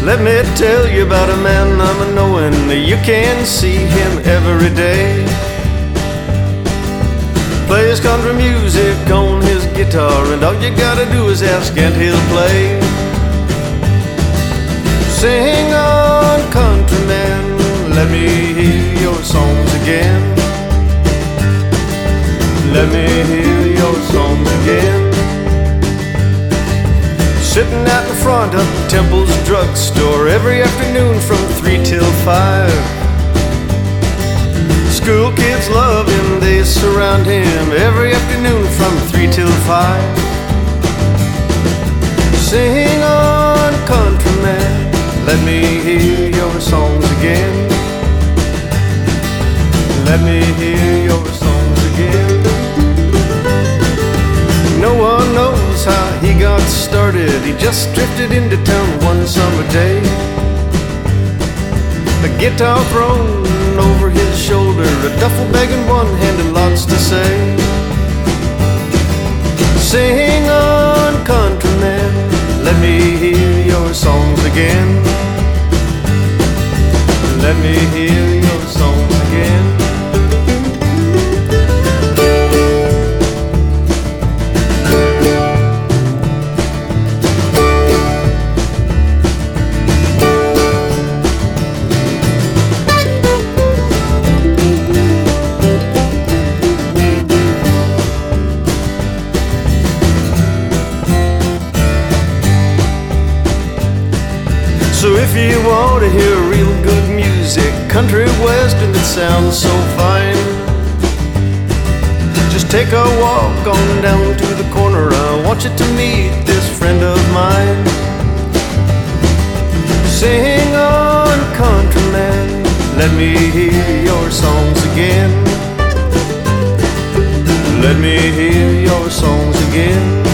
Let me tell you about a man I'm a-knowing. You can see him every day. Plays country music on his guitar, and all you gotta do is ask and he'll play. Sing on, countryman, let me hear your songs again. Let me hear your songs again. Sitting out in front of Temple's drugstore every afternoon from 3 till 5. School kids love him, they surround him every afternoon from 3 till 5. Sing on, countryman, let me hear your songs again. Let me hear your songs again. No one knows how he got started. He just drifted into town one summer day. A guitar thrown over his shoulder, a duffel bag in one hand, and lots to say. Sing on, countryman, let me hear your songs again. Let me hear your songs again. So if you want to hear real good music, country western that sounds so fine, just take a walk on down to the corner. I want you to meet this friend of mine. Sing on, countryman, let me hear your songs again. Let me hear your songs again.